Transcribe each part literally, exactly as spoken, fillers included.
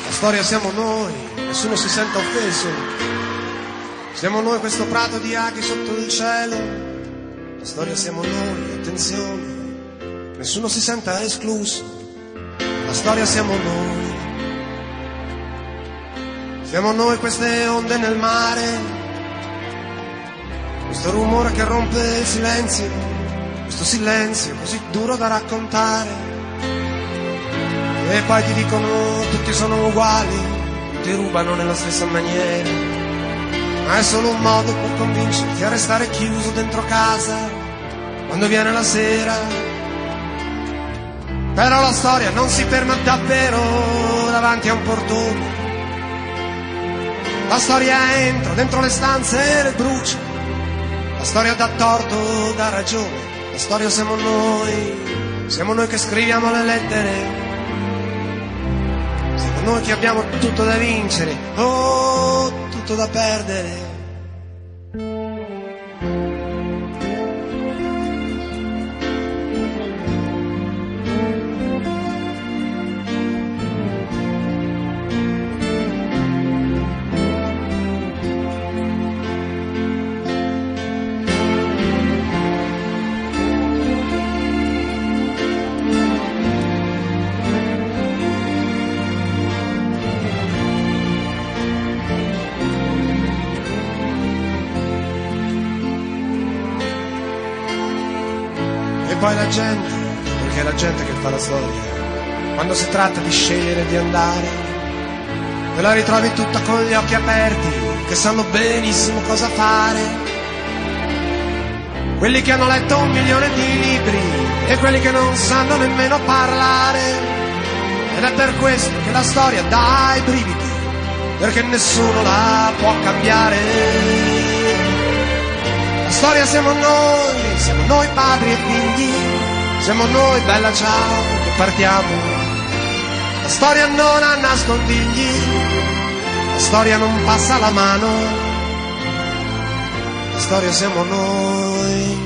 La storia siamo noi, nessuno si senta offeso. Siamo noi questo prato di aghi sotto il cielo. La storia siamo noi, attenzione, nessuno si senta escluso. La storia siamo noi. Siamo noi queste onde nel mare, questo rumore che rompe il silenzio, questo silenzio così duro da raccontare. E poi ti dicono tutti sono uguali, tutti rubano nella stessa maniera, ma è solo un modo per convincerti a restare chiuso dentro casa quando viene la sera. Però la storia non si ferma davvero davanti a un portone. La storia entra dentro le stanze e le brucia. La storia dà torto, dà ragione. La storia siamo noi, siamo noi che scriviamo le lettere. Siamo noi che abbiamo tutto da vincere, oh, tutto da perdere. E poi la gente, perché è la gente che fa la storia, quando si tratta di scegliere di andare, te la ritrovi tutta con gli occhi aperti, che sanno benissimo cosa fare. Quelli che hanno letto un milione di libri e quelli che non sanno nemmeno parlare. Ed è per questo che la storia dà i brividi, perché nessuno la può cambiare. La storia siamo noi, siamo noi padri e figli, siamo noi, bella ciao, che partiamo. La storia non ha nascondigli, la storia non passa la mano. La storia siamo noi.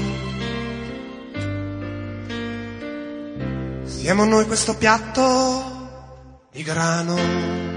Siamo noi questo piatto di grano.